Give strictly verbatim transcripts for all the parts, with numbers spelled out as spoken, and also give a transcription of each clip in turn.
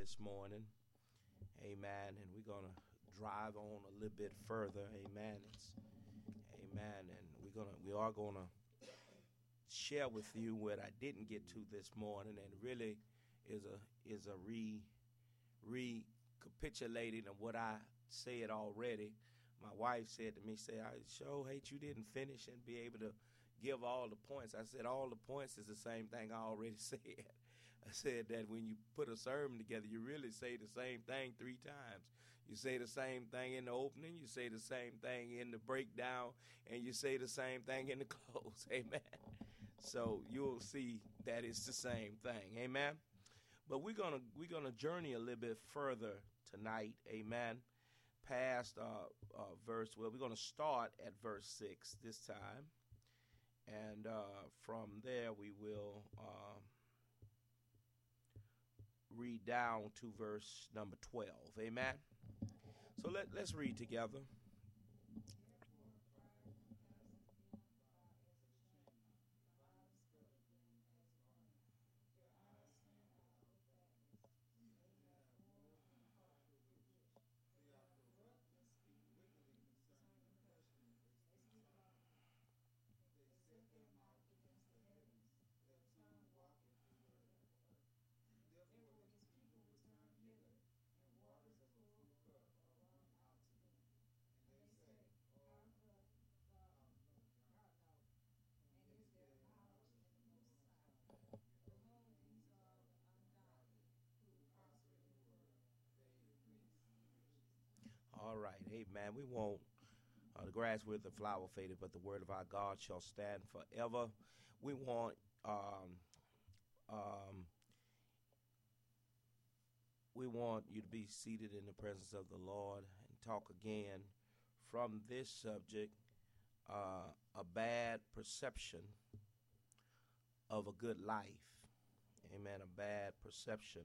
this morning. Amen. And we're going to drive on a little bit further. Amen. It's, amen. And we're going to, we are going to share with you what I didn't get to this morning, and really is a is a re recapitulating of what I said already. My wife said to me, say, I sure hate you didn't finish and be able to give all the points. I said, all the points is the same thing I already said. I said that when you put a sermon together, you really say the same thing three times. You say the same thing in the opening, you say the same thing in the breakdown, and you say the same thing in the close. Amen. So you'll see that it's the same thing. Amen. But we're gonna we're gonna journey a little bit further tonight. Amen. Past uh, uh, verse. Well, we're gonna start at verse six this time, and uh, from there we will uh, read down to verse number twelve. Amen. So let let's read together. All right, amen. We won't, uh, the grass withereth, the flower faded, but the word of our God shall stand forever. We want, um, um, we want you to be seated in the presence of the Lord and talk again from this subject, uh, a bad perception of a good life. Amen. A bad perception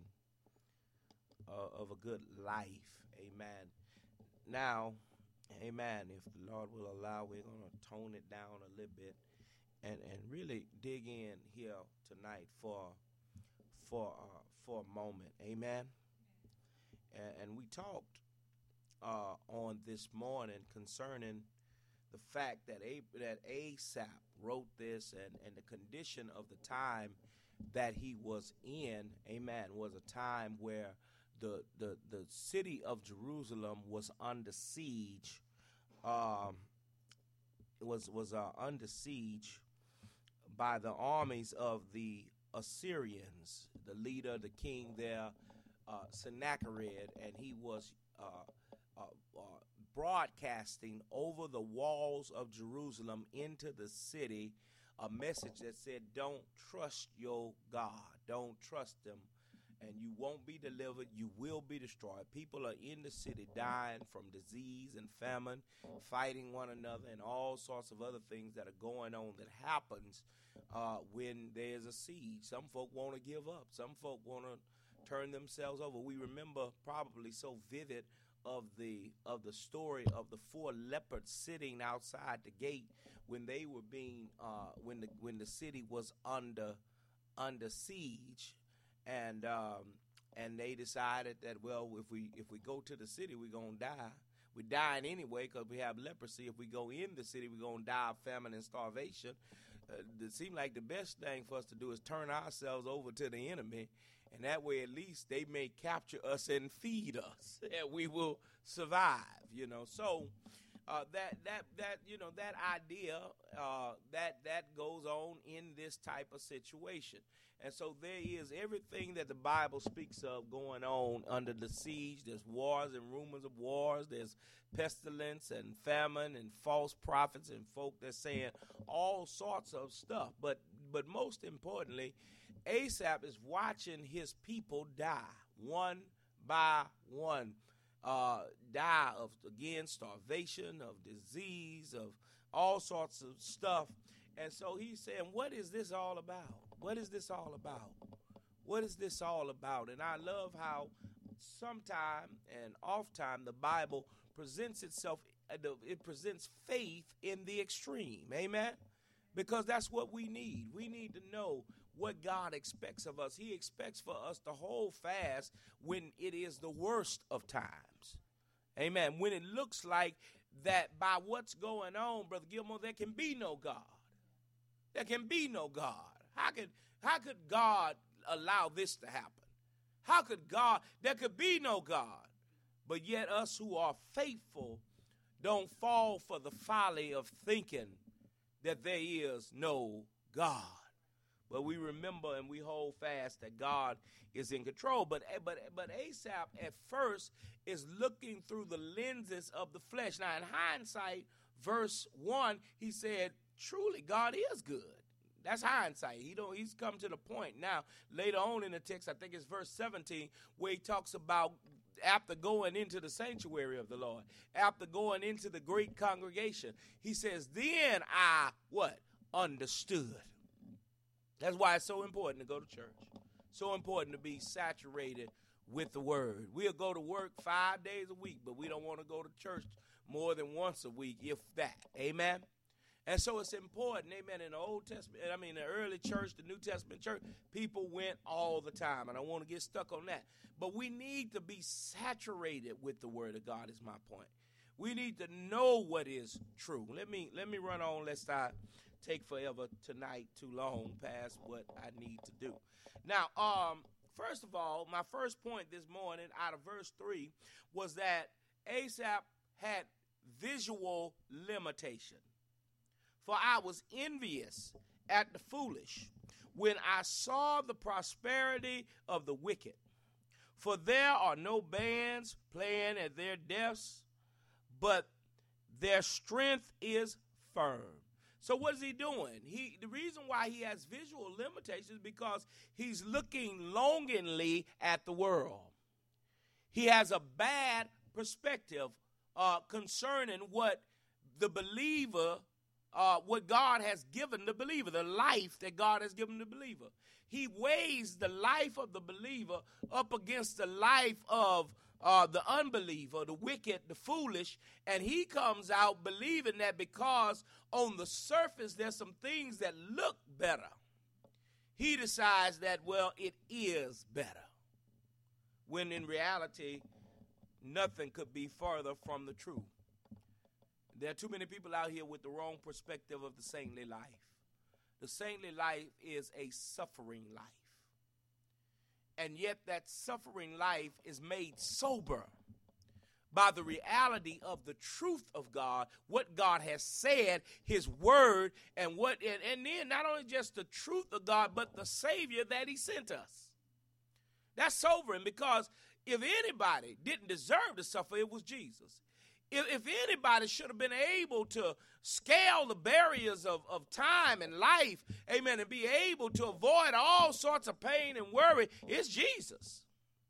uh, of a good life. Amen. Now, amen, if the Lord will allow, we're going to tone it down a little bit and, and really dig in here tonight for for uh, for a moment. Amen. And, and we talked uh, on this morning concerning the fact that A- that Asaph wrote this, and, and the condition of the time that he was in, amen, was a time where The, the the city of Jerusalem was under siege. Um, was was uh, under siege by the armies of the Assyrians. The leader, the king there, uh, Sennacherib, and he was uh, uh, uh, broadcasting over the walls of Jerusalem into the city a message that said, "Don't trust your God. Don't trust him. And you won't be delivered. You will be destroyed." People are in the city dying from disease and famine, fighting one another, and all sorts of other things that are going on that happens uh, when there's a siege. Some folk want to give up. Some folk want to turn themselves over. We remember probably so vivid of the of the story of the four leopards sitting outside the gate when they were being uh, when the when the city was under under siege. And um, and they decided that, well, if we if we go to the city, we're going to die. We're dying anyway because we have leprosy. If we go in the city, we're going to die of famine and starvation. Uh, it seemed like the best thing for us to do is turn ourselves over to the enemy, and that way at least they may capture us and feed us, and we will survive, you know. So uh, that that that you know that idea uh, that that goes on in this type of situation. And so there is everything that the Bible speaks of going on under the siege. There's wars and rumors of wars. There's pestilence and famine and false prophets and folk that's saying all sorts of stuff. But but most importantly, Asaph is watching his people die one by one. Uh, die of, again, starvation, of disease, of all sorts of stuff. And so he's saying, what is this all about? What is this all about? What is this all about? And I love how sometime and oft time the Bible presents itself, it presents faith in the extreme. Amen? Because that's what we need. We need to know what God expects of us. He expects for us to hold fast when it is the worst of times. Amen. When it looks like that by what's going on, Brother Gilmore, there can be no God. There can be no God. How could, how could God allow this to happen? How could God, there could be no God. But yet us who are faithful don't fall for the folly of thinking that there is no God. But we remember and we hold fast that God is in control. But, but, but Asaph at first is looking through the lenses of the flesh. Now, in hindsight, verse one, he said, truly, God is good. That's hindsight. He don't, he's come to the point. Now, later on in the text, I think it's verse seventeen, where he talks about after going into the sanctuary of the Lord, after going into the great congregation, he says, then I, what? Understood. That's why it's so important to go to church. So important to be saturated with the word. We'll go to work five days a week, but we don't want to go to church more than once a week, if that. Amen? And so it's important, amen, in the Old Testament, I mean, the early church, the New Testament church, people went all the time, and I want to get stuck on that. But we need to be saturated with the word of God is my point. We need to know what is true. Let me let me run on, lest I take forever tonight, too long past what I need to do. Now, um, first of all, my first point this morning out of verse three was that Asaph had visual limitation. For I was envious at the foolish when I saw the prosperity of the wicked. For there are no bands playing at their deaths, but their strength is firm. So what is he doing? He, the reason why he has visual limitations is because he's looking longingly at the world. He has a bad perspective uh, concerning what the believer Uh, what God has given the believer, the life that God has given the believer. He weighs the life of the believer up against the life of uh, the unbeliever, the wicked, the foolish, and he comes out believing that because on the surface there's some things that look better, he decides that, well, it is better, when in reality, nothing could be further from the truth. There are too many people out here with the wrong perspective of the saintly life. The saintly life is a suffering life. And yet that suffering life is made sober by the reality of the truth of God, what God has said, his word, and what and, and then not only just the truth of God, but the Savior that he sent us. That's sobering, because if anybody didn't deserve to suffer, it was Jesus. If, if anybody should have been able to scale the barriers of, of time and life, amen, and be able to avoid all sorts of pain and worry, it's Jesus.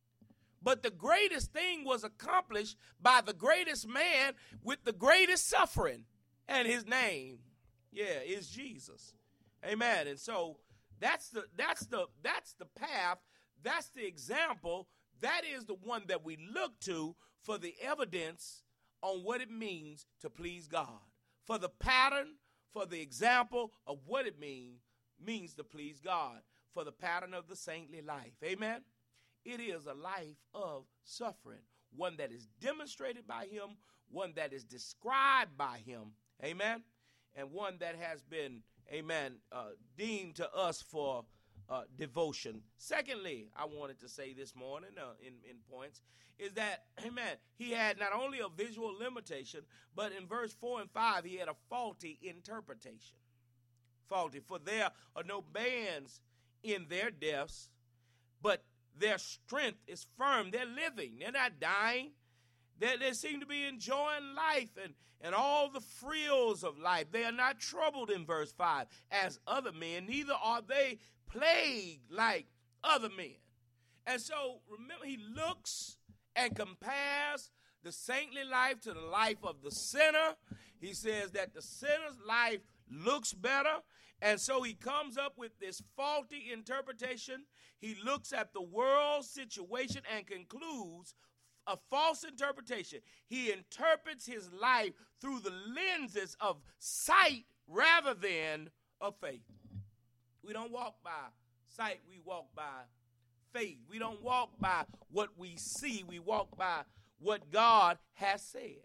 But the greatest thing was accomplished by the greatest man with the greatest suffering, and his name, yeah, is Jesus. Amen. And so that's the that's the that's the path, that's the example, that is the one that we look to for the evidence on what it means to please God, for the pattern, for the example of what it mean, means to please God, for the pattern of the saintly life. Amen? It is a life of suffering, one that is demonstrated by him, one that is described by him, amen, and one that has been, amen, uh, deemed to us for uh, devotion. Secondly, I wanted to say this morning uh, in, in points, is that, amen, he had not only a visual limitation, but in verse four and five, he had a faulty interpretation. Faulty, for there are no bands in their deaths, but their strength is firm. They're living. They're not dying. They, they seem to be enjoying life and, and all the frills of life. They are not troubled, in verse five, as other men, neither are they plagued like other men. And so, remember, he looks and compares the saintly life to the life of the sinner. He says that the sinner's life looks better, and so he comes up with this faulty interpretation. He looks at the world's situation and concludes a false interpretation. He interprets his life through the lenses of sight rather than of faith. We don't walk by sight, we walk by faith. We don't walk by what we see. We walk by what God has said.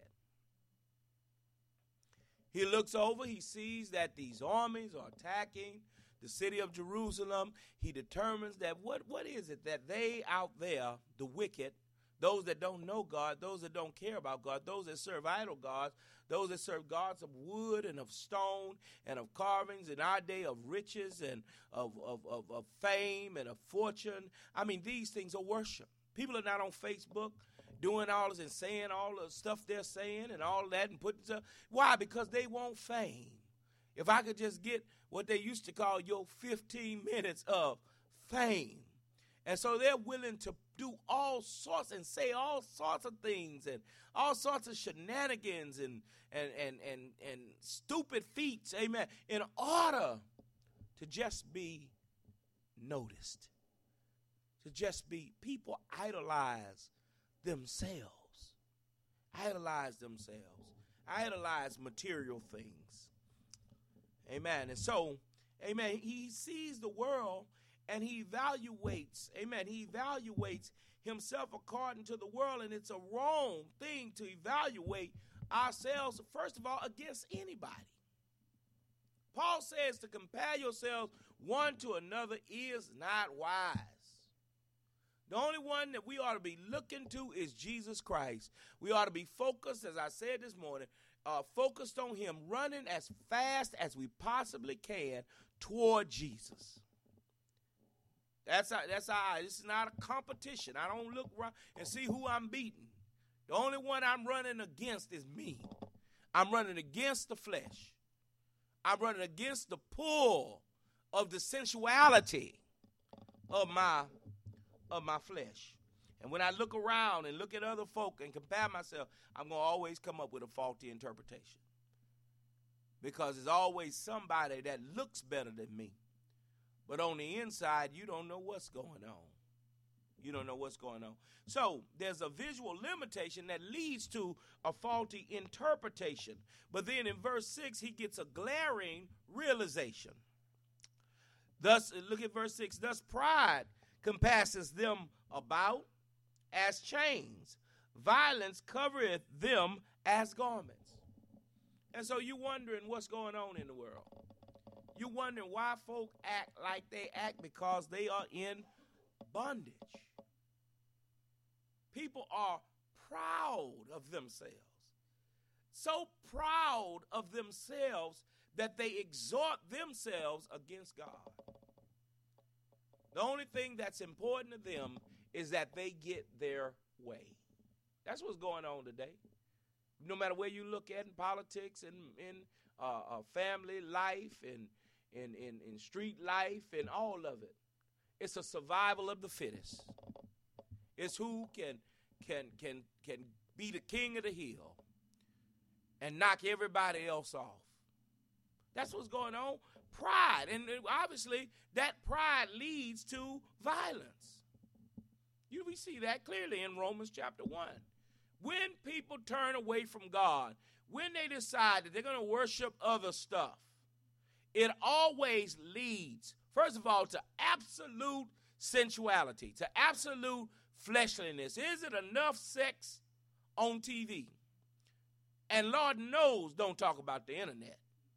He looks over, he sees that these armies are attacking the city of Jerusalem. He determines that what, what is it that they out there, the wicked, those that don't know God, those that don't care about God, those that serve idol gods, those that serve gods of wood and of stone and of carvings, in our day of riches and of, of, of, of fame and of fortune. I mean, these things are worship. People are not on Facebook doing all this and saying all the stuff they're saying and all that and putting stuff. Why? Because they want fame. If I could just get what they used to call your fifteen minutes of fame. And so they're willing to do all sorts and say all sorts of things and all sorts of shenanigans and and and and, and stupid feats, amen, in order to just be noticed. To just be, people idolize themselves. Idolize themselves. Idolize material things. Amen. And so, amen, he sees the world and he evaluates, amen, he evaluates himself according to the world, and it's a wrong thing to evaluate ourselves, first of all, against anybody. Paul says to compare yourselves one to another is not wise. The only one that we ought to be looking to is Jesus Christ. We ought to be focused, as I said this morning, uh, focused on him, running as fast as we possibly can toward Jesus. That's how, that's how I, this is not a competition. I don't look around and see who I'm beating. The only one I'm running against is me. I'm running against the flesh. I'm running against the pull of the sensuality of my of my flesh. And when I look around and look at other folk and compare myself, I'm going to always come up with a faulty interpretation. Because there's always somebody that looks better than me. But on the inside, you don't know what's going on. You don't know what's going on. So there's a visual limitation that leads to a faulty interpretation. But then in verse six, he gets a glaring realization. Thus, look at verse six. Thus pride compasses them about as chains. Violence covereth them as garments. And so you're wondering what's going on in the world. You're wondering why folk act like they act, because they are in bondage. People are proud of themselves. So proud of themselves that they exhort themselves against God. The only thing that's important to them is that they get their way. That's what's going on today. No matter where you look at in politics and in uh, uh, family life and in, in, in street life and all of it, it's a survival of the fittest. It's who can can can can be the king of the hill and knock everybody else off. That's what's going on. Pride. And obviously that pride leads to violence. You we see that clearly in Romans chapter one. When people turn away from God, when they decide that they're going to worship other stuff, it always leads, first of all, to absolute sensuality, to absolute fleshliness. Is it enough sex on T V? And Lord knows, don't talk about the internet.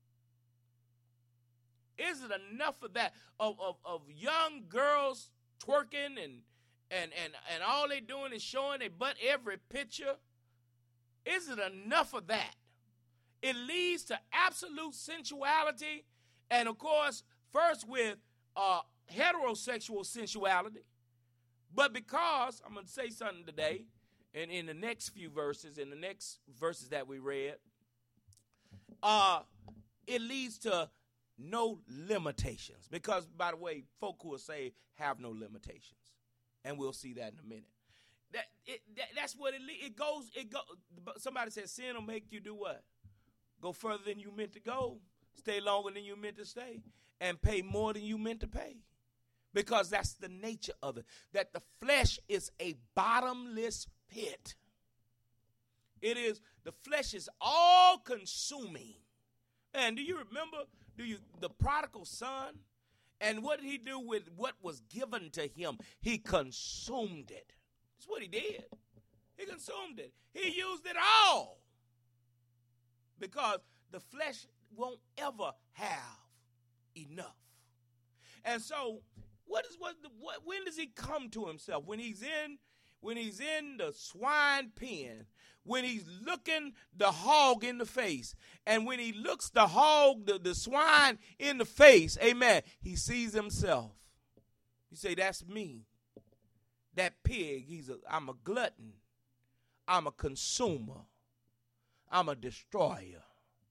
Is it enough of that, of, of, of young girls twerking and, and, and, and all they doing is showing their butt every picture? Is it enough of that? It leads to absolute sensuality, and of course, first with uh, heterosexual sensuality. But because, I'm going to say something today, and in the next few verses, in the next verses that we read, uh, it leads to no limitations. Because, by the way, folk who are saved have no limitations. And we'll see that in a minute. That, it, that That's what it it goes. It go. Somebody said sin will make you do what? Go further than you meant to go. Stay longer than you meant to stay. And pay more than you meant to pay. Because that's the nature of it. That the flesh is a bottomless pit. It is, the flesh is all consuming. And do you remember, do you, the prodigal son? And what did he do with what was given to him? He consumed it. That's what he did. He consumed it. He used it all. Because the flesh won't ever have enough. And so, what is what, what when does he come to himself? When he's in when he's in the swine pen, when he's looking the hog in the face, and when he looks the hog, the, the swine in the face, amen, he sees himself. You say, that's me. That pig, he's a, I'm a glutton. I'm a consumer. I'm a destroyer.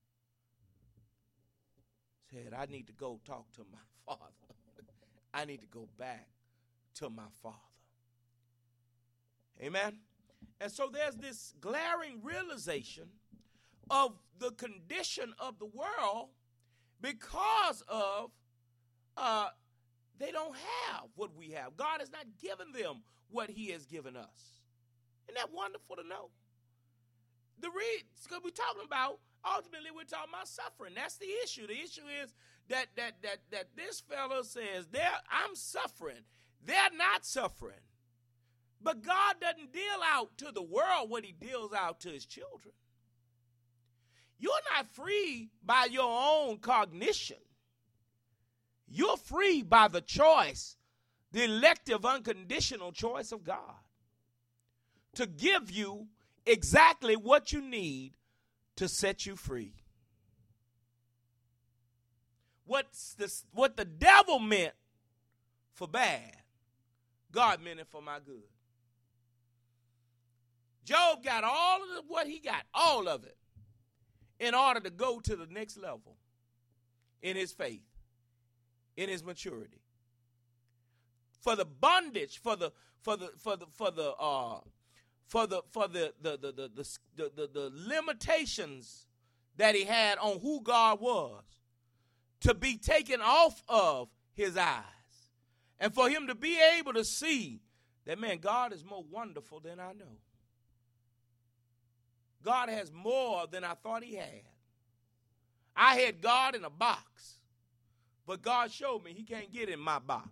Said, I need to go talk to my father. I need to go back to my father. Amen? And so there's this glaring realization of the condition of the world because of uh, they don't have what we have. God has not given them what he has given us. Isn't that wonderful to know? The read, because we're talking about, ultimately we're talking about suffering. That's the issue. The issue is that that that that this fellow says, "There, I'm suffering. They're not suffering." But God doesn't deal out to the world what he deals out to his children. You're not free by your own cognition. You're free by the choice, the elective, unconditional choice of God to give you exactly what you need to set you free. What's this, what the devil meant for bad, God meant it for my good. Job got all of what he got, all of it, in order to go to the next level in his faith, in his maturity. For the bondage, for the for the for the for the uh for the for the the the the the, the, the, the limitations that he had on who God was, to be taken off of his eyes, and for him to be able to see that, man, God is more wonderful than I know. God has more than I thought he had. I had God in a box, but God showed me he can't get in my box.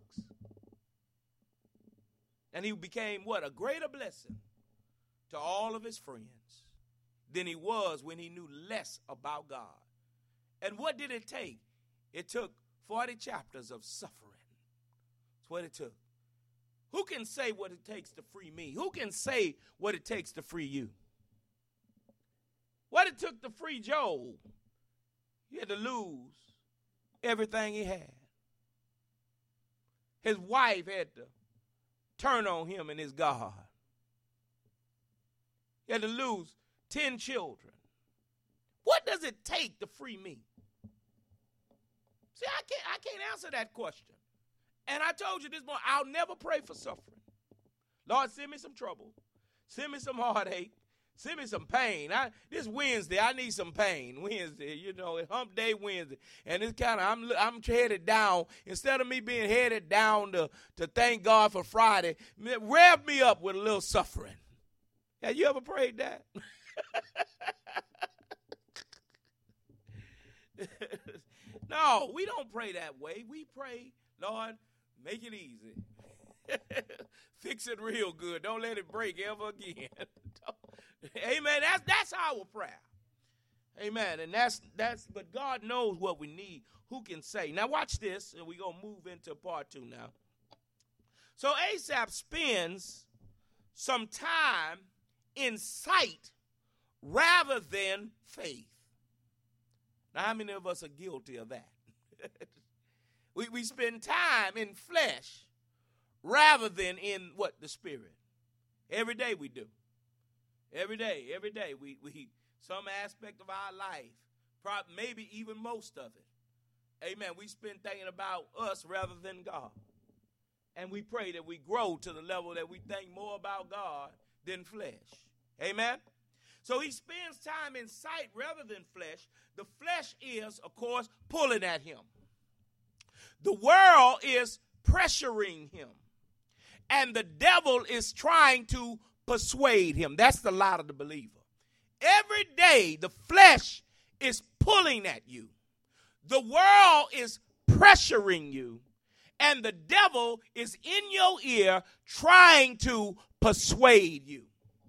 And he became what? A greater blessing to all of his friends than he was when he knew less about God. And what did it take? It took forty chapters of suffering. That's what it took. Who can say what it takes to free me? Who can say what it takes to free you? What it took to free Job, he had to lose everything he had. His wife had to turn on him and his God. He had to lose ten children. What does it take to free me? See, I can't, I can't answer that question. And I told you this morning, I'll never pray for suffering. Lord, send me some trouble. Send me some heartache. Send me some pain. I, this Wednesday, I need some pain. Wednesday, you know, hump day Wednesday. And it's kind of, I'm I'm headed down. Instead of me being headed down to, to thank God for Friday, rev me up with a little suffering. Have you ever prayed that? No, we don't pray that way. We pray, Lord, make it easy. Fix it real good. Don't let it break ever again. Amen. That's that's our prayer. Amen. And that's that's but God knows what we need. Who can say? Now watch this, and we're gonna move into part two now. So Asaph spends some time in sight rather than faith. Now, how many of us are guilty of that? we we spend time in flesh rather than in what? The spirit. Every day we do. Every day, every day, we, we some aspect of our life, probably, maybe even most of it, amen, we spend thinking about us rather than God. And we pray that we grow to the level that we think more about God than flesh. Amen? So he spends time in sight rather than flesh. The flesh is, of course, pulling at him. The world is pressuring him. And the devil is trying to persuade him. That's the lie of the believer. Every day, the flesh is pulling at you. The world is pressuring you. and the devil is in your ear trying to persuade you.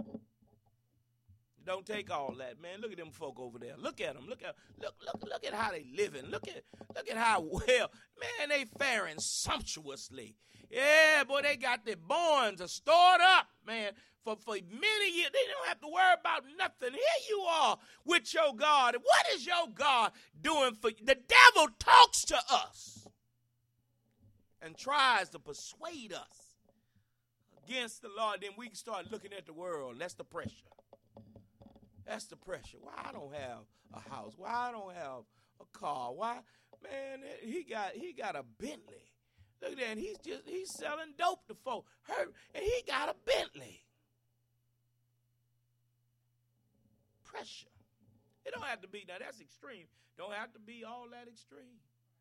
Don't take all that, man. Look at them folk over there. Look at them. Look at look look look at how they living. Look at look at how well, man, they faring sumptuously. Yeah, boy, they got their barns stored up, man, for, for many years. They don't have to worry about nothing. Here you are with your God. What is your God doing for you? The devil talks to us and tries to persuade us against the Lord. Then we can start looking at the world. That's the pressure. That's the pressure. Why I don't have a house? Why I don't have a car? Why, man? He got he got a Bentley. Look at that. He's just he's selling dope to folk. Her, and he got a Bentley. Pressure. It don't have to be, now that's extreme. Don't have to be all that extreme.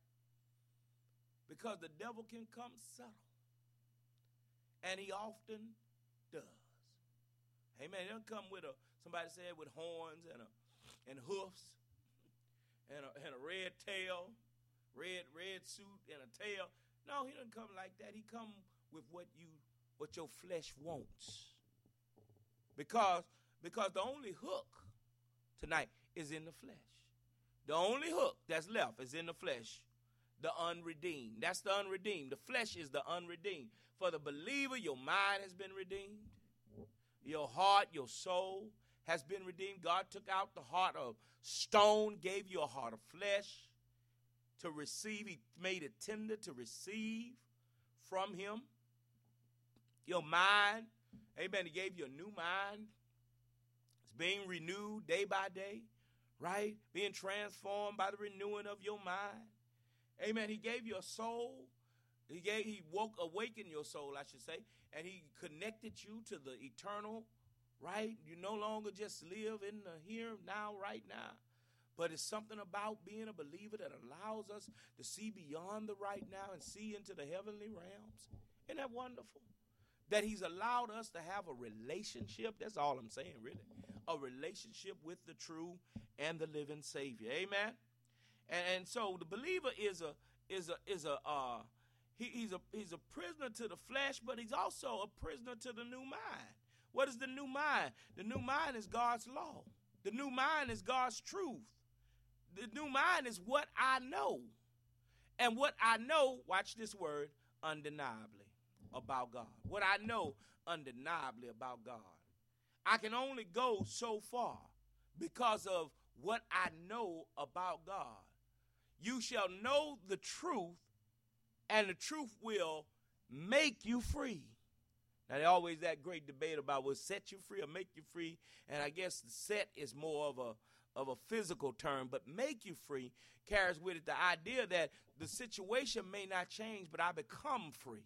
Because the devil can come subtle. And he often does. Amen. He doesn't come with a, somebody said, with horns and a and hoofs and a, and a red tail, red red suit and a tail. No, he doesn't come like that. He come with what you what your flesh wants. Because because the only hook tonight is in the flesh. The only hook that's left is in the flesh. The unredeemed. That's the unredeemed. The flesh is the unredeemed. For the believer, your mind has been redeemed. Your heart, your soul has been redeemed. God took out the heart of stone, gave you a heart of flesh to receive. He made it tender to receive from him. Your mind, amen, he gave you a new mind. It's being renewed day by day, right? Being transformed by the renewing of your mind. Amen. He gave you a soul. He gave, he woke, awakened your soul, I should say, and he connected you to the eternal, right? You no longer just live in the here, now, right now. But it's something about being a believer that allows us to see beyond the right now and see into the heavenly realms. Isn't that wonderful? That he's allowed us to have a relationship. That's all I'm saying, really. A relationship with the true and the living Savior. Amen? And, and so the believer is a is a is a uh he, he's a he's a prisoner to the flesh, but he's also a prisoner to the new mind. What is the new mind? The new mind is God's law. The new mind is God's truth. The new mind is what I know. And what I know, watch this word, undeniably about God. What I know undeniably about God. I can only go so far because of what I know about God. You shall know the truth, and the truth will make you free. Now, there's always that great debate about will set you free or make you free, and I guess the set is more of a of a physical term, but make you free carries with it the idea that the situation may not change, but I become free.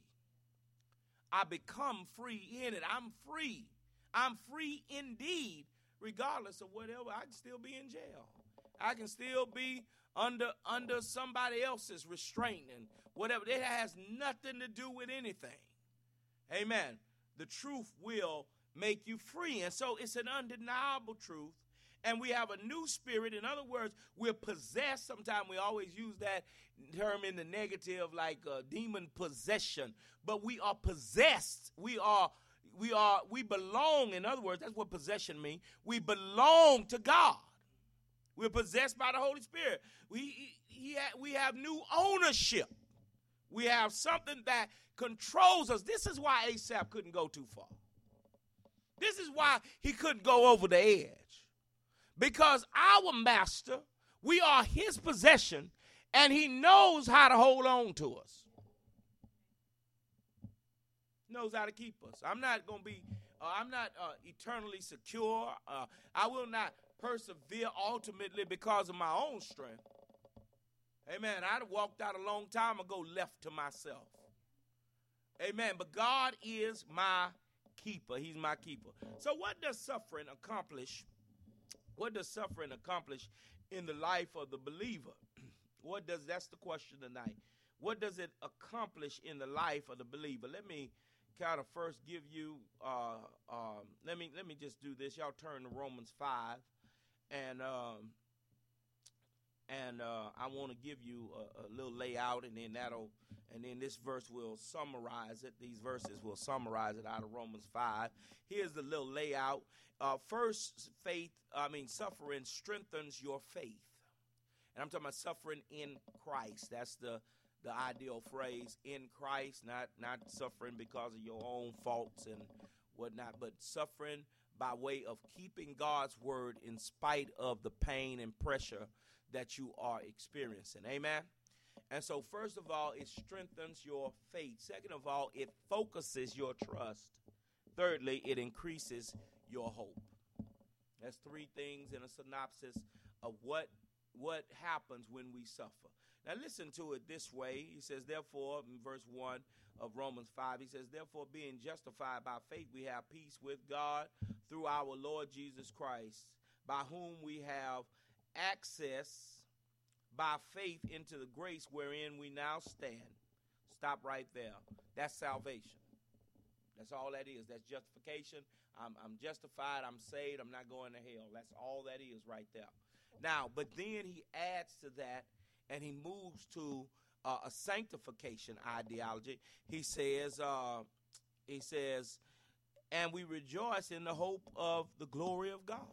I become free in it. I'm free. I'm free indeed, regardless of whatever. I can still be in jail. I can still be under under somebody else's restraint and whatever. It has nothing to do with anything. Amen. The truth will make you free. And so it's an undeniable truth. And we have a new spirit. In other words, we're possessed. Sometimes we always use that term in the negative, like uh, demon possession. But we are possessed. We are, we are, we belong. In other words, that's what possession means. We belong to God. We're possessed by the Holy Spirit. We, he ha- we have new ownership. We have something that controls us. This is why Asaph couldn't go too far. This is why he couldn't go over the edge. Because our master, we are his possession, and he knows how to hold on to us. Knows how to keep us. I'm not going to be, uh, I'm not uh, eternally secure. Uh, I will not persevere ultimately because of my own strength. Amen. I'd have walked out a long time ago left to myself. Amen. But God is my keeper. He's my keeper. So what does suffering accomplish? What does suffering accomplish in the life of the believer? What does, that's the question tonight. What does it accomplish in the life of the believer? Let me kind of first give you, uh, um, let me let me just do this. Y'all turn to Romans five. And um, And uh, I want to give you a, a little layout, and then that'll, and then this verse will summarize it. These verses will summarize it out of Romans five. Here's the little layout. Uh, first, faith, I mean, suffering strengthens your faith. And I'm talking about suffering in Christ. That's the the ideal phrase, in Christ, not not suffering because of your own faults and whatnot, but suffering by way of keeping God's word in spite of the pain and pressure that you are experiencing. Amen? And so, first of all, it strengthens your faith. Second of all, it focuses your trust. Thirdly, it increases your hope. That's three things in a synopsis of what what happens when we suffer. Now listen to it this way. He says, therefore, in verse one of Romans five, he says, therefore, being justified by faith, we have peace with God through our Lord Jesus Christ, by whom we have access by faith into the grace wherein we now stand. Stop right there. That's salvation. That's all that is. That's justification. I'm, I'm justified. I'm saved. I'm not going to hell. That's all that is right there. Now, but then he adds to that, and he moves to uh, a sanctification ideology. He says, uh, he says, and we rejoice in the hope of the glory of God.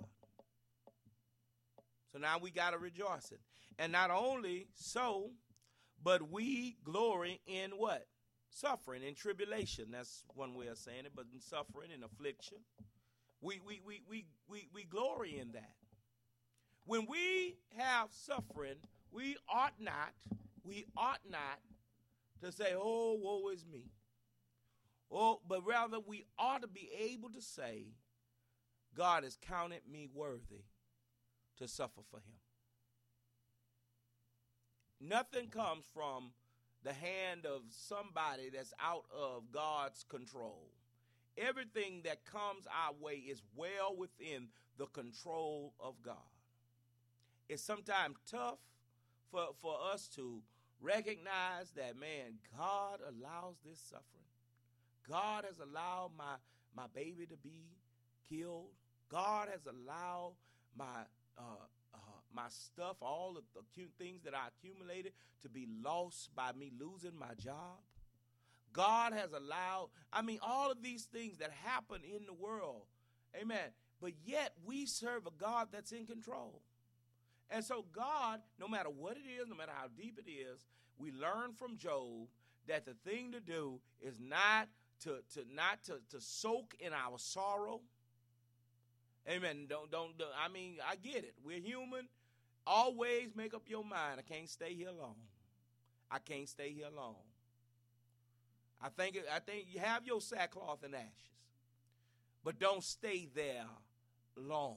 So now we got to rejoice it. And not only so, but we glory in what? Suffering and tribulation. That's one way of saying it, but in suffering and affliction. We, we, we, we, we, we glory in that. When we have suffering, we ought not, we ought not to say, oh, woe is me. Oh, but rather we ought to be able to say, God has counted me worthy to suffer for him. Nothing comes from the hand of somebody that's out of God's control. Everything that comes our way is well within the control of God. It's sometimes tough for, for us to recognize that, man, God allows this suffering. God has allowed my, my baby to be killed. God has allowed my uh, uh, my stuff, all of the cute things that I accumulated, to be lost by me losing my job. God has allowed, I mean, all of these things that happen in the world. Amen. But yet we serve a God that's in control. And so God, no matter what it is, no matter how deep it is, we learn from Job that the thing to do is not to, to not to, to soak in our sorrow. Amen. Don't, don't, don't, I mean, I get it. We're human. Always make up your mind. I can't stay here long. I can't stay here long. I think, I think you have your sackcloth and ashes, but don't stay there long.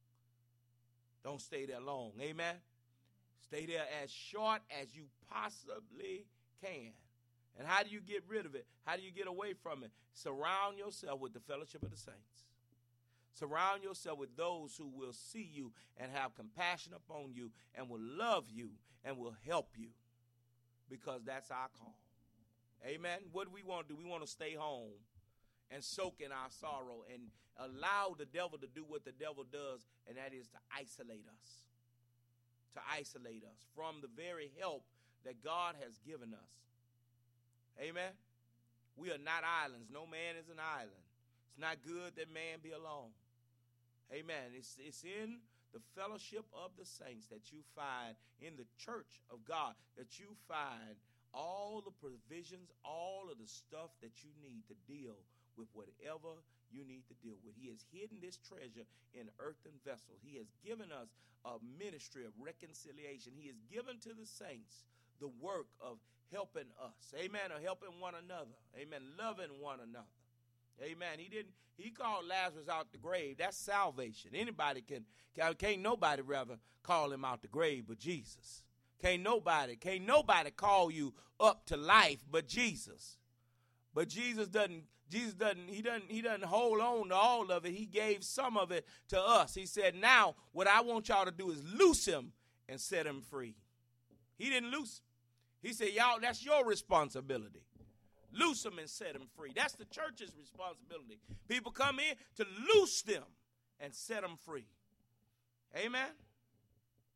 Don't stay there long. Amen. Stay there as short as you possibly can. And how do you get rid of it? How do you get away from it? Surround yourself with the fellowship of the saints. Surround yourself with those who will see you and have compassion upon you and will love you and will help you, because that's our call. Amen. What do we want to do? We want to stay home and soak in our sorrow and allow the devil to do what the devil does, and that is to isolate us, to isolate us from the very help that God has given us. Amen. We are not islands. No man is an island. It's not good that man be alone. Amen. It's, it's in the fellowship of the saints that you find, in the church of God, that you find all the provisions, all of the stuff that you need to deal with whatever you need to deal with. He has hidden this treasure in earthen vessels. He has given us a ministry of reconciliation. He has given to the saints the work of helping us. Amen. Or helping one another. Amen. Loving one another. Amen. He didn't, he called Lazarus out the grave. That's salvation. Anybody can, can, can't nobody rather call him out the grave but Jesus. Can't nobody, can't nobody call you up to life but Jesus. But Jesus doesn't, Jesus doesn't, he doesn't, he doesn't hold on to all of it. He gave some of it to us. He said, now what I want y'all to do is loose him and set him free. He didn't loose him. He said, y'all, that's your responsibility. Loose them and set them free. That's the church's responsibility. People come in to loose them and set them free. Amen.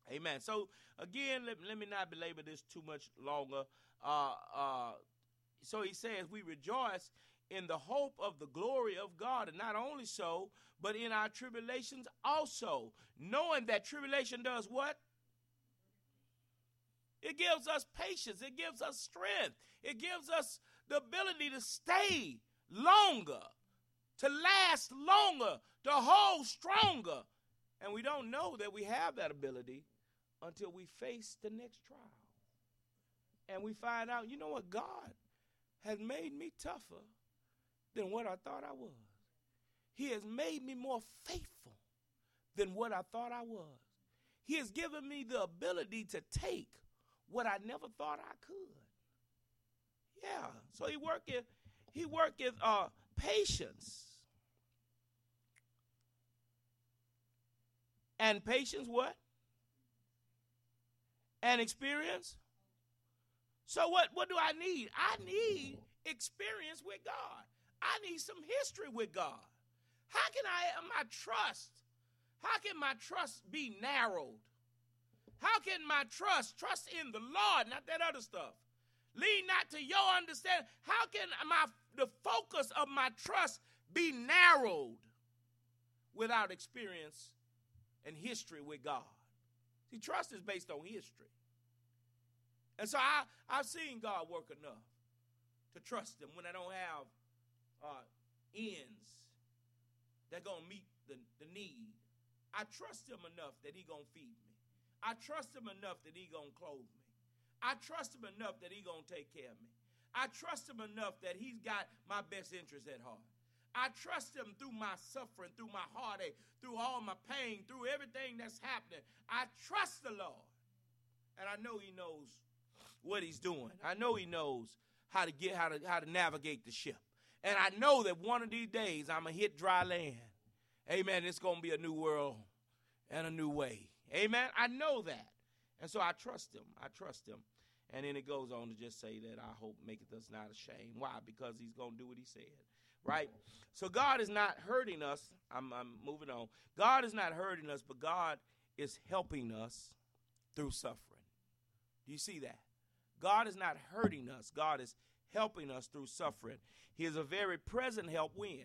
Amen. So, again, let, let me not belabor this too much longer. Uh, uh, so he says, we rejoice in the hope of the glory of God. And not only so, but in our tribulations also, knowing that tribulation does what? It gives us patience. It gives us strength. It gives us the ability to stay longer, to last longer, to hold stronger. And we don't know that we have that ability until we face the next trial. And we find out, you know what, God has made me tougher than what I thought I was. He has made me more faithful than what I thought I was. He has given me the ability to take what I never thought I could. Yeah, so he worketh, he worketh uh, patience. And patience what? And experience. So what, what do I need? I need experience with God. I need some history with God. How can I, my trust, how can my trust be narrowed? How can my trust, trust in the Lord, not that other stuff, lean not to your understanding? How can my the focus of my trust be narrowed without experience and history with God? See, trust is based on history. And so I, I've seen God work enough to trust him when I don't have uh, ends that going to meet the, the need. I trust him enough that he going to feed me. I trust him enough that he going to clothe me. I trust him enough that he going to take care of me. I trust him enough that he's got my best interest at heart. I trust him through my suffering, through my heartache, through all my pain, through everything that's happening. I trust the Lord. And I know he knows what he's doing. I know he knows how to get how to how to navigate the ship. And I know that one of these days I'm going to hit dry land. Amen. It's going to be a new world and a new way. Amen. I know that. And so I trust him. I trust him. And then it goes on to just say that I hope maketh us not ashamed. Why? Because he's going to do what he said. Right? So God is not hurting us. I'm, I'm moving on. God is not hurting us, but God is helping us through suffering. Do you see that? God is not hurting us. God is helping us through suffering. He is a very present help when?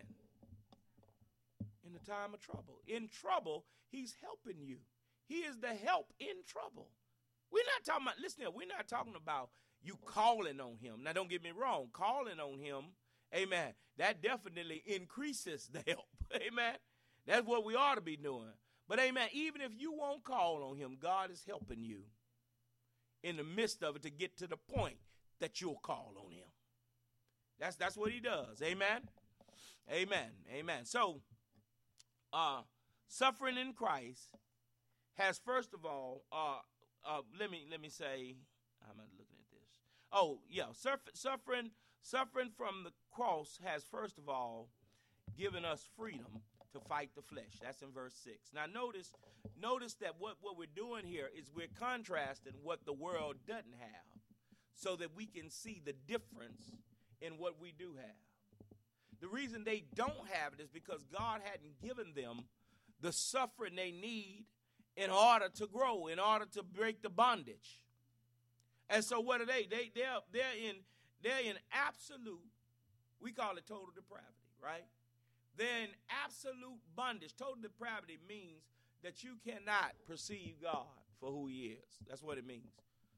In the time of trouble. In trouble, he's helping you. He is the help in trouble. We're not talking about, listen here, we're not talking about you calling on him. Now, don't get me wrong. Calling on him, amen, that definitely increases the help. Amen. That's what we ought to be doing. But, amen, even if you won't call on him, God is helping you in the midst of it to get to the point that you'll call on him. That's that's what he does. Amen. Amen. Amen. So, uh, suffering in Christ has, first of all, uh, uh, let me let me say, I'm not looking at this. Oh, yeah, suff- suffering suffering from the cross has, first of all, given us freedom to fight the flesh. That's in verse six. Now, notice notice that what, what we're doing here is we're contrasting what the world doesn't have so that we can see the difference in what we do have. The reason they don't have it is because God hadn't given them the suffering they need in order to grow, in order to break the bondage. And so what are they? They they're they're in they're in absolute, we call it total depravity, right? They're in absolute bondage. Total depravity means that you cannot perceive God for who he is. That's what it means.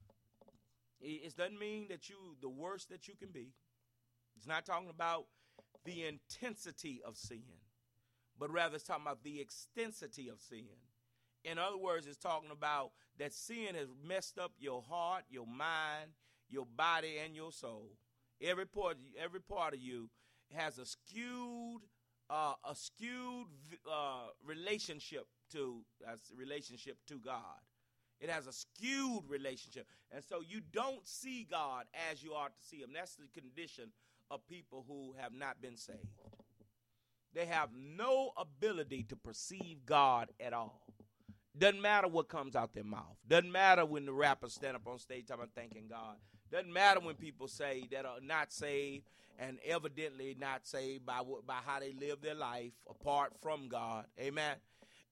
It doesn't mean that you the worst that you can be. It's not talking about the intensity of sin, but rather it's talking about the extensity of sin. In other words, it's talking about that sin has messed up your heart, your mind, your body, and your soul. Every part, every part of you has a skewed, uh, a skewed uh, relationship to uh, relationship to God. It has a skewed relationship, and so you don't see God as you ought to see him. That's the condition of people who have not been saved. They have no ability to perceive God at all. Doesn't matter what comes out their mouth. Doesn't matter when the rappers stand up on stage talking about thanking God. Doesn't matter when people say that are not saved and evidently not saved by what, by how they live their life apart from God. Amen.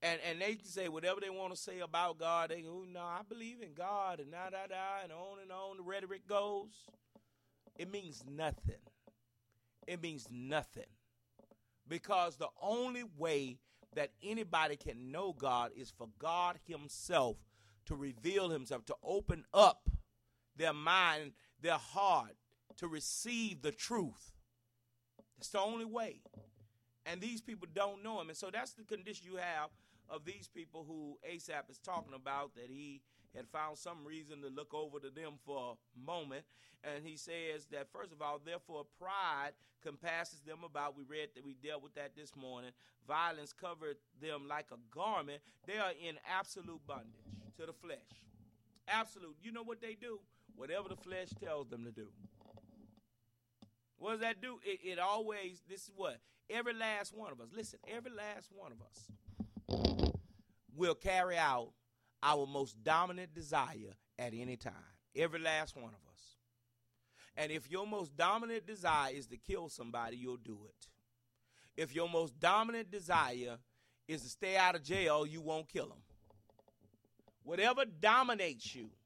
And and they can say whatever they want to say about God. They go, no, I believe in God, and da da da, and on and on the rhetoric goes. It means nothing. It means nothing. Because the only way that anybody can know God is for God himself to reveal himself, to open up their mind, their heart, to receive the truth. That's the only way. And these people don't know him. And so that's the condition you have of these people who Asaph is talking about, that he had found some reason to look over to them for a moment. And he says that, first of all, therefore pride compasses them about. We read that, we dealt with that this morning. Violence covered them like a garment. They are in absolute bondage to the flesh. Absolute. You know what they do? Whatever the flesh tells them to do. What does that do? It, it always, this is what? Every last one of us, listen, every last one of us will carry out our most dominant desire at any time. Every last one of us. And if your most dominant desire is to kill somebody, you'll do it. If your most dominant desire is to stay out of jail, you won't kill them. Whatever dominates you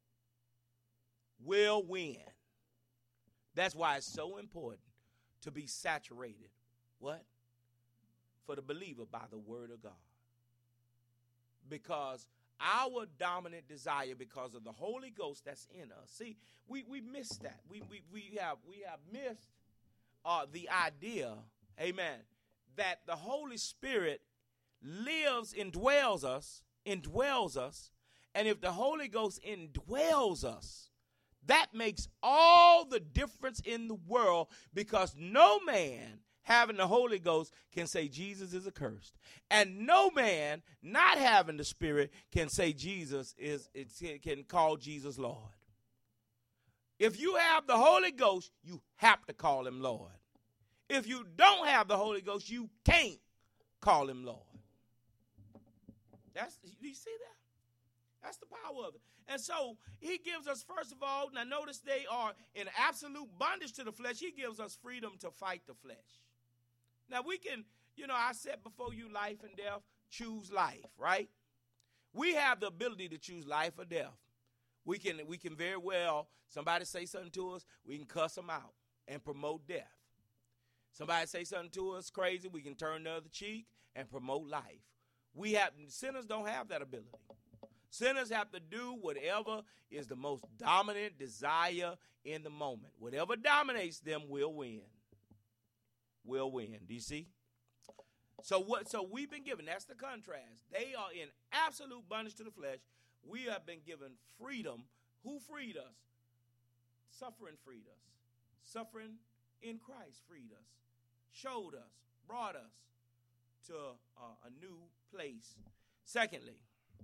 will win. That's why it's so important to be saturated. What? For the believer by the word of God. Because our dominant desire, because of the Holy Ghost that's in us. See, we, we missed that. We we we have we have missed uh, the idea, amen, that the Holy Spirit lives, indwells us, indwells us, and if the Holy Ghost indwells us, that makes all the difference in the world, because no man having the Holy Ghost can say Jesus is accursed. And no man not having the Spirit can say Jesus is, it can call Jesus Lord. If you have the Holy Ghost, you have to call him Lord. If you don't have the Holy Ghost, you can't call him Lord. That's, do you see that? That's the power of it. And so he gives us, first of all, now notice they are in absolute bondage to the flesh. He gives us freedom to fight the flesh. Now, we can, you know, I said before you life and death, choose life, right? We have the ability to choose life or death. We can, we can very well, somebody say something to us, we can cuss them out and promote death. Somebody say something to us crazy, we can turn the other cheek and promote life. We have, sinners don't have that ability. Sinners have to do whatever is the most dominant desire in the moment. Whatever dominates them will win. Will win. Do you see? So what? So we've been given, that's the contrast. They are in absolute bondage to the flesh. We have been given freedom. Who freed us? Suffering freed us. Suffering in Christ freed us. Showed us. Brought us to uh, a new place. Secondly,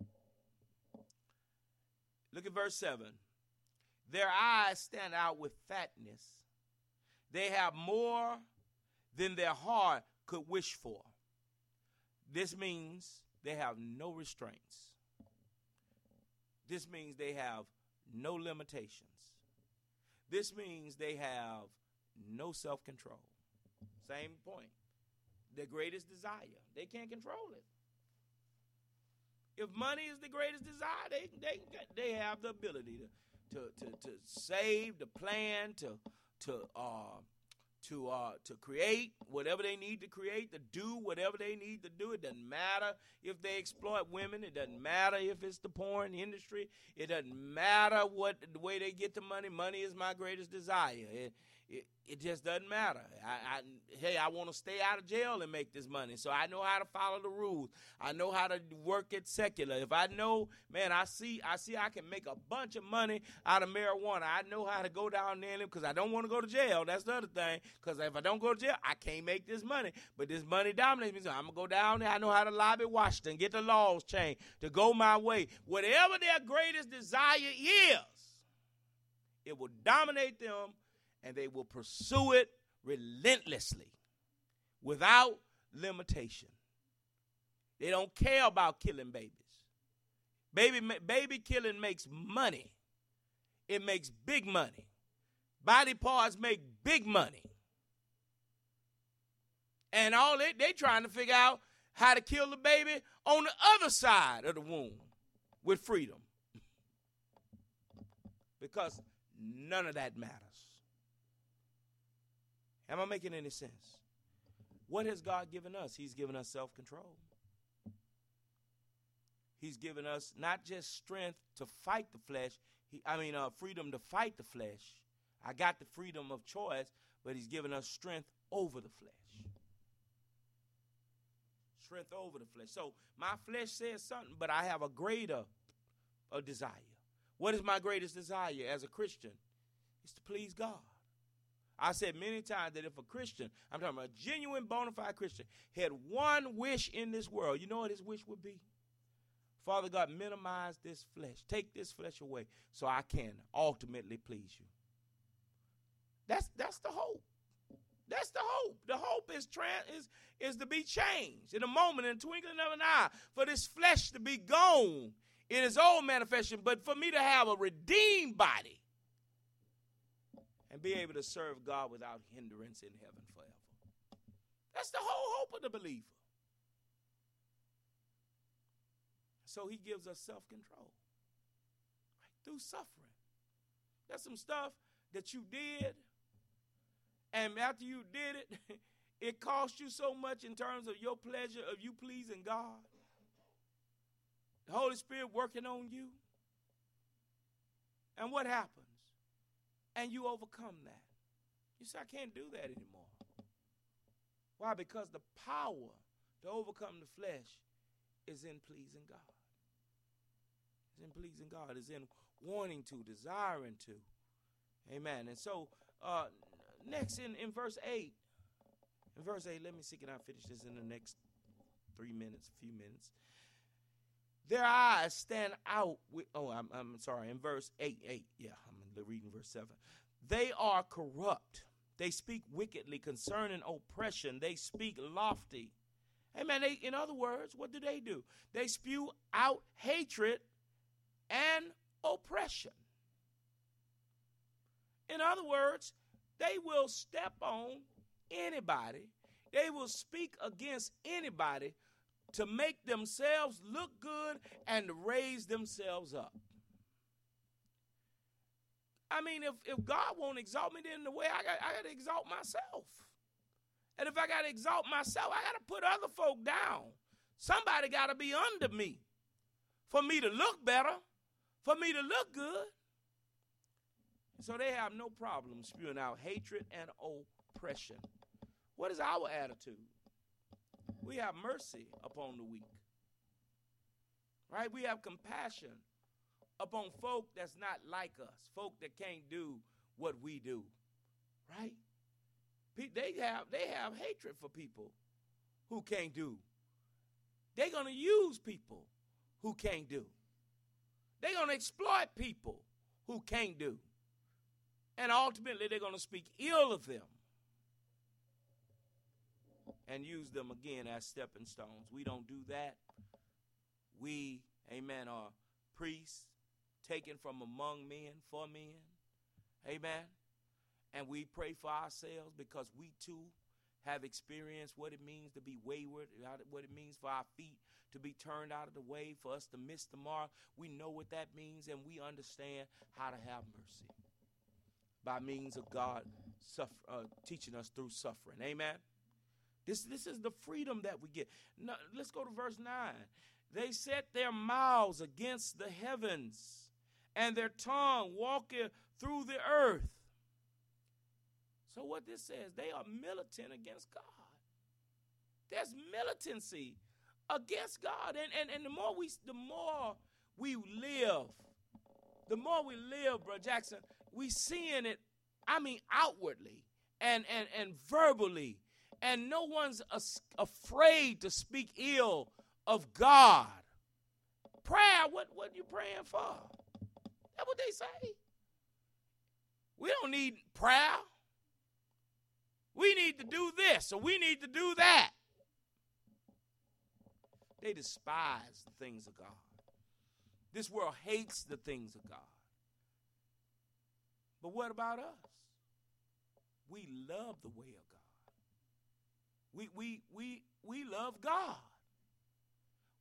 look at verse seven. Their eyes stand out with fatness. They have more than their heart could wish for. This means they have no restraints. This means they have no limitations. This means they have no self-control. Same point. Their greatest desire, they can't control it. If money is the greatest desire, they they they have the ability to to to, to save, to plan, to to uh to uh to create whatever they need to create, to do whatever they need to do. It doesn't matter if they exploit women. It doesn't matter if it's the porn industry. It doesn't matter what the way they get the money. Money is my greatest desire. It, It, it just doesn't matter. I, I, hey, I want to stay out of jail and make this money, so I know how to follow the rules. I know how to work it secular. If I know, man, I see I see I can make a bunch of money out of marijuana. I know how to go down there because I don't want to go to jail. That's the other thing, because if I don't go to jail, I can't make this money. But this money dominates me, so I'm going to go down there. I know how to lobby Washington, get the laws changed to go my way. Whatever their greatest desire is, it will dominate them, and they will pursue it relentlessly, without limitation. They don't care about killing babies. Baby, baby killing makes money. It makes big money. Body parts make big money. And all they they trying to figure out how to kill the baby on the other side of the womb with freedom. Because none of that matters. Am I making any sense? What has God given us? He's given us self-control. He's given us not just strength to fight the flesh, he, I mean uh, freedom to fight the flesh. I got the freedom of choice, but he's given us strength over the flesh. Strength over the flesh. So my flesh says something, but I have a greater a desire. What is my greatest desire as a Christian? It's to please God. I said many times that if a Christian, I'm talking about a genuine bona fide Christian, had one wish in this world, you know what his wish would be? Father God, minimize this flesh. Take this flesh away so I can ultimately please you. That's that's the hope. That's the hope. The hope is, trans, is, is to be changed in a moment, in a twinkling of an eye, for this flesh to be gone in its old manifestation, but for me to have a redeemed body and be able to serve God without hindrance in heaven forever. That's the whole hope of the believer. So he gives us self-control, right, through suffering. That's some stuff that you did, and after you did it, it cost you so much in terms of your pleasure of you pleasing God. The Holy Spirit working on you. And what happens? And you overcome that. You say, I can't do that anymore. Why? Because the power to overcome the flesh is in pleasing God. It's in pleasing God. It's in wanting to, desiring to. Amen. And so, uh, next in, in verse eight, in verse eight, let me see, can I finish this in the next three minutes, few minutes? Their eyes stand out with, oh, I'm, I'm sorry, in verse eight, eight, yeah, I'm reading verse seven. They are corrupt. They speak wickedly concerning oppression. They speak lofty. Amen. They, in other words, what do they do? They spew out hatred and oppression. In other words, they will step on anybody. They will speak against anybody to make themselves look good and to raise themselves up. I mean, if, if God won't exalt me, then the way I got, I got to exalt myself. And if I got to exalt myself, I got to put other folk down. Somebody got to be under me for me to look better, for me to look good. So they have no problem spewing out hatred and oppression. What is our attitude? We have mercy upon the weak. Right? We have compassion upon folk that's not like us, folk that can't do what we do. Right? They have, they have hatred for people who can't do. They're going to use people who can't do. They're going to exploit people who can't do. And ultimately, they're going to speak ill of them and use them again as stepping stones. We don't do that. We, amen, are priests taken from among men for men. Amen. And we pray for ourselves because we too have experienced what it means to be wayward, what it means for our feet to be turned out of the way, for us to miss the mark. We know what that means, and we understand how to have mercy by means of God suffer, uh, teaching us through suffering. Amen. This, this is the freedom that we get. Now, let's go to verse nine. They set their mouths against the heavens, and their tongue walketh through the earth. So what this says, they are militant against God. There's militancy against God. And, and, and the more we the more we live, the more we live, Brother Jackson, we seeing it, I mean, outwardly and, and, and verbally. And no one's as, afraid to speak ill of God. Prayer, what, what are you praying for? That's what they say. We don't need prayer. We need to do this, or we need to do that. They despise the things of God. This world hates the things of God. But what about us? We love the way of God. We we we we love God.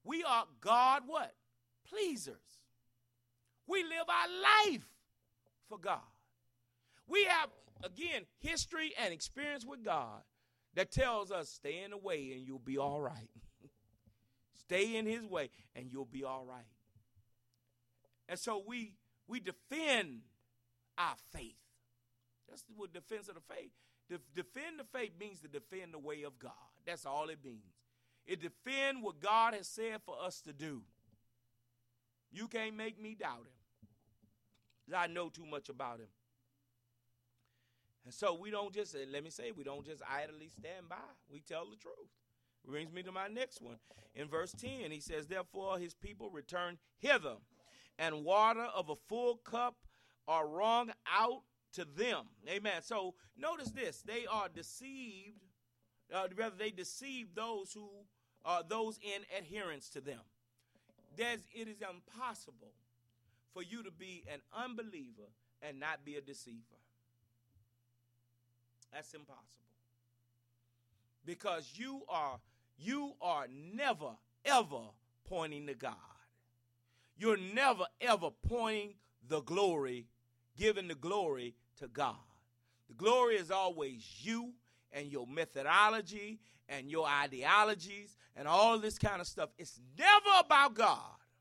We are God what? Pleasers. We live our life for God. We have, again, history and experience with God that tells us stay in the way and you'll be all right. Stay in his way and you'll be all right. And so we we defend our faith. That's what defense of the faith. De- defend the faith means to defend the way of God. That's all it means. It defends what God has said for us to do. You can't make me doubt him. I know too much about him. And so we don't just, let me say, we don't just idly stand by. We tell the truth. Brings me to my next one. In verse ten, he says, therefore his people return hither, and water of a full cup are wrung out to them. Amen. So notice this. They are deceived, uh, rather they deceive those who are those in adherence to them. There's, it is impossible for you to be an unbeliever and not be a deceiver. That's impossible. Because you are you are never, ever pointing to God. You're never, ever pointing the glory, giving the glory to God. The glory is always you and your methodology and your ideologies and all this kind of stuff. It's never about God.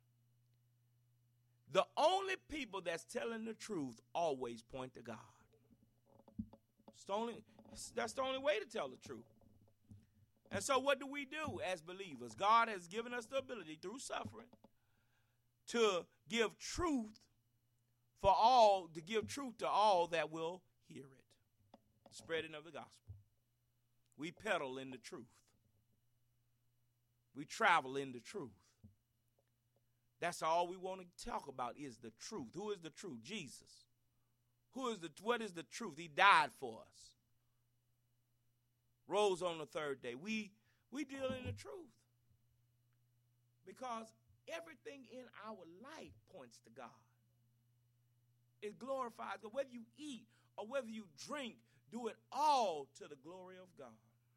The only people that's telling the truth always point to God. It's the only, that's the only way to tell the truth. And so what do we do as believers? God has given us the ability through suffering to give truth for all, to give truth to all that will hear it. Spreading of the gospel. We peddle in the truth. We travel in the truth. That's all we want to talk about is the truth. Who is the truth? Jesus. Who is the, what is the truth? He died for us. Rose on the third day. We, we deal in the truth. Because everything in our life points to God. It glorifies God. Whether you eat or whether you drink, do it all to the glory of God.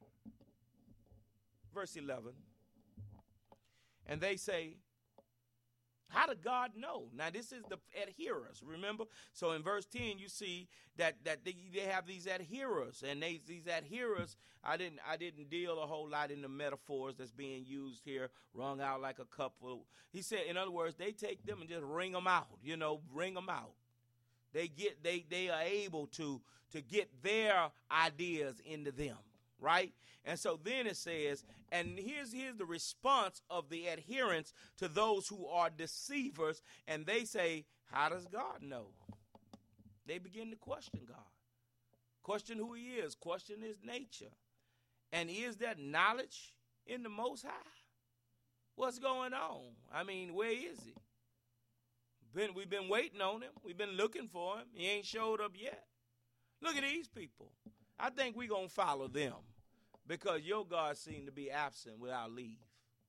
Verse eleven. And they say, how did God know? Now, this is the adherers, remember? So in verse ten, you see that that they, they have these adherers, and they, these adherers, I didn't I didn't deal a whole lot in the metaphors that's being used here, wrung out like a couple. He said, in other words, they take them and just wring them out, you know, wring them out. They get they they are able to to get their ideas into them, right? And so then it says, and here's, here's the response of the adherents to those who are deceivers, and they say, how does God know? They begin to question God, question who he is, question his nature. And is there knowledge in the Most High? What's going on? I mean, where is he? Been, we've been waiting on him. We've been looking for him. He ain't showed up yet. Look at these people. I think we're going to follow them. Because your God seemed to be absent without leave.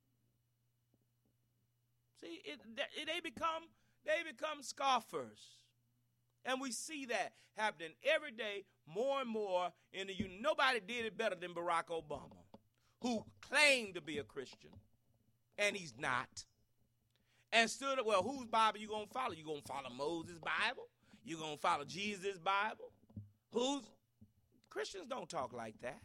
See, it, they become they become scoffers, and we see that happening every day, more and more. In the nobody did it better than Barack Obama, who claimed to be a Christian, and he's not. And stood up. Well, whose Bible you gonna follow? You gonna follow Moses' Bible? You gonna follow Jesus' Bible? Who's Christians don't talk like that.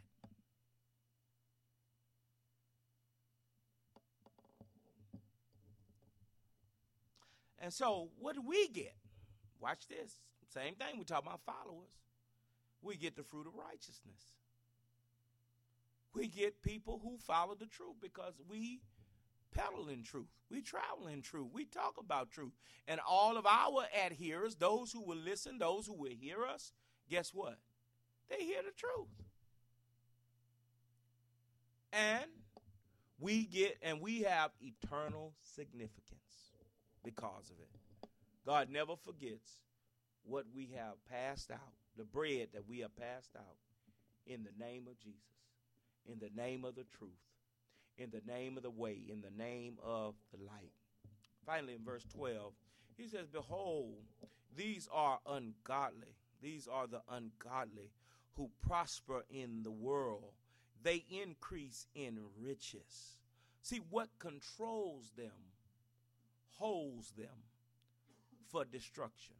And so what do we get? Watch this. Same thing. We talk about followers. We get the fruit of righteousness. We get people who follow the truth because we peddle in truth. We travel in truth. We talk about truth. And all of our adherers, those who will listen, those who will hear us, guess what? They hear the truth. And we get, and we have eternal significance. Because of it. God never forgets what we have passed out, the bread that we have passed out in the name of Jesus, in the name of the truth, in the name of the way, in the name of the light. Finally, in verse twelve, he says, behold, these are ungodly. These are the ungodly who prosper in the world. They increase in riches. See, what controls them holds them for destruction.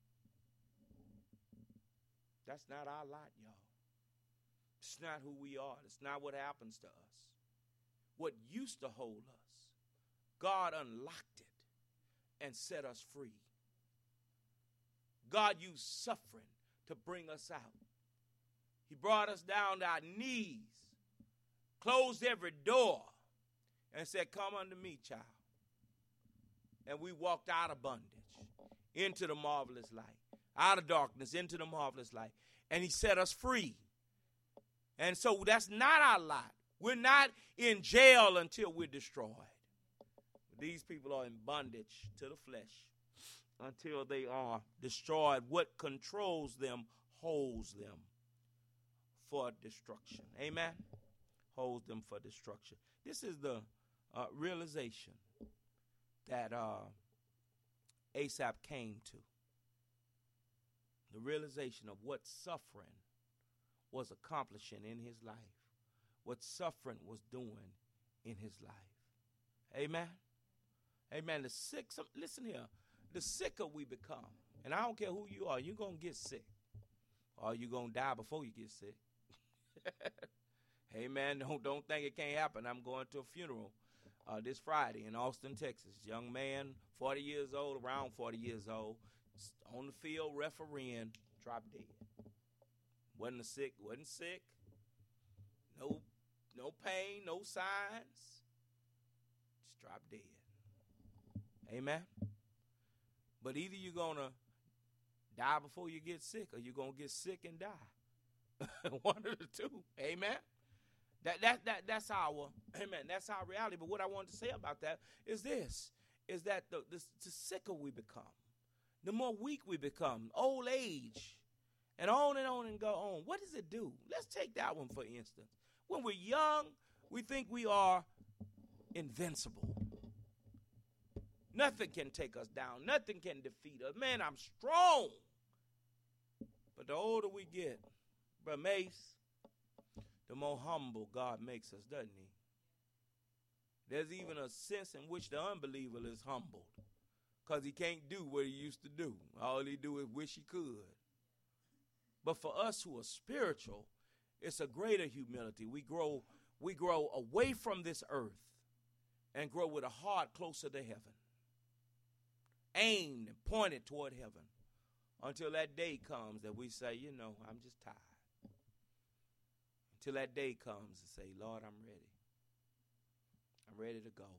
That's not our lot, y'all. It's not who we are. It's not what happens to us. What used to hold us, God unlocked it and set us free. God used suffering to bring us out. He brought us down to our knees, closed every door, and said, come unto me, child. And we walked out of bondage into the marvelous light, out of darkness into the marvelous light. And he set us free. And so that's not our lot. We're not in jail until we're destroyed. These people are in bondage to the flesh until they are destroyed. What controls them holds them for destruction. Amen? Holds them for destruction. This is the uh, realization that uh, Asaph came to. The realization of what suffering was accomplishing in his life. What suffering was doing in his life. Amen? Amen. The sick, some, listen here. The sicker we become, and I don't care who you are, you're going to get sick. Or you're going to die before you get sick. Amen. Don't, don't think it can't happen. I'm going to a funeral uh, this Friday in Austin, Texas. Young man, forty years old, around forty years old, on the field refereeing, dropped dead. Wasn't sick, wasn't sick. No, no pain, no signs. Just dropped dead. Amen. But either you're going to die before you get sick or you're going to get sick and die. One of the two. Amen. That, that, that, that's our, amen, that's our reality. But what I want to say about that is this, is that the, the, the sicker we become, the more weak we become, old age, and on and on and go on. What does it do? Let's take that one, for instance. When we're young, we think we are invincible. Nothing can take us down. Nothing can defeat us. Man, I'm strong. But the older we get, Brother Mace, the more humble God makes us, doesn't he? There's even a sense in which the unbeliever is humbled because he can't do what he used to do. All he do is wish he could. But for us who are spiritual, it's a greater humility. We grow, we grow away from this earth and grow with a heart closer to heaven, aimed and pointed toward heaven until that day comes that we say, you know, I'm just tired. Until that day comes and say, Lord, I'm ready. I'm ready to go.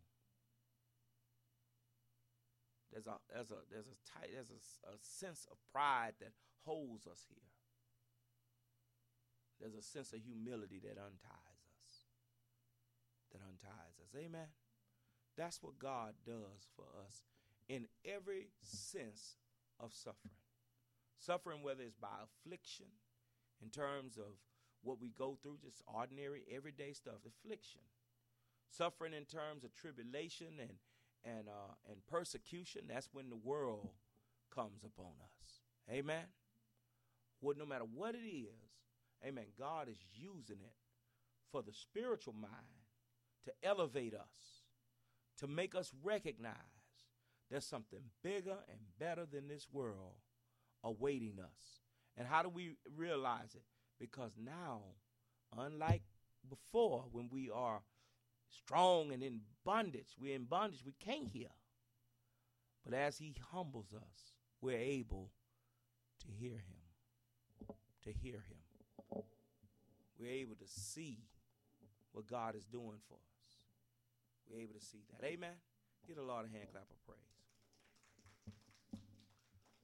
There's a there's a there's a tight there's a, a sense of pride that holds us here. There's a sense of humility that unties us. That unties us. Amen. That's what God does for us in every sense of suffering. Suffering, whether it's by affliction, in terms of what we go through, just ordinary, everyday stuff, affliction. Suffering in terms of tribulation and and uh, and persecution, that's when the world comes upon us. Amen? Well, no matter what it is, amen, God is using it for the spiritual mind to elevate us, to make us recognize there's something bigger and better than this world awaiting us. And how do we realize it? Because now, unlike before, when we are strong and in bondage, we're in bondage, we can't hear. But as he humbles us, we're able to hear him, to hear him. We're able to see what God is doing for us. We're able to see that. Amen? Give the Lord a hand clap of praise.